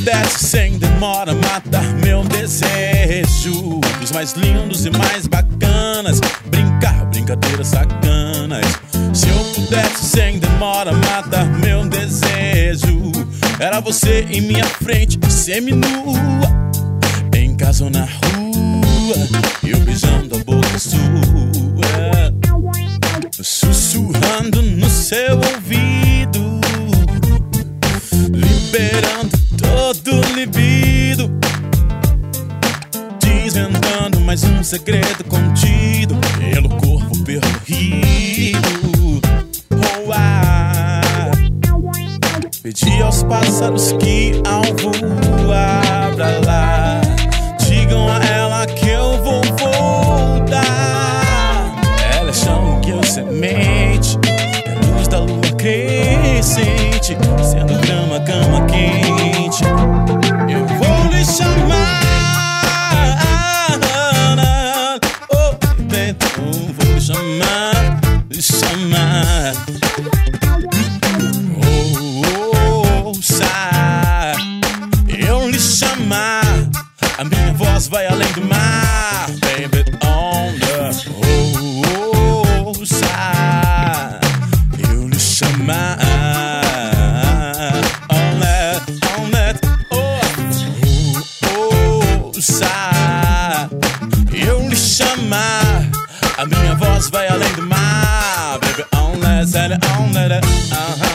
pudesse sem demora matar meu desejo dos mais lindos e mais bacanas, brincar brincadeiras sacanas. Se eu pudesse sem demora matar meu desejo, era você em minha frente, seminua, em casa ou na rua, eu beijando a boca sua, sussurrando no seu ouvido, liberando todo o libido, desvendando mais um segredo contido pelo corpo percorrido. Oh, pedi aos pássaros que ao voar pra lá, digam a ela que eu vou voltar. Ela é chão que eu semente, é luz da lua crescente, sendo grama, cama quente. Eu vou lhe chamar, oh, então vou lhe chamar, lhe chamar. Eu lhe chamar, a minha voz vai além do mar, baby, on the ouça. Eu lhe chamar, on that, ouça. Eu lhe chamar, a minha voz vai além do mar, baby, on that,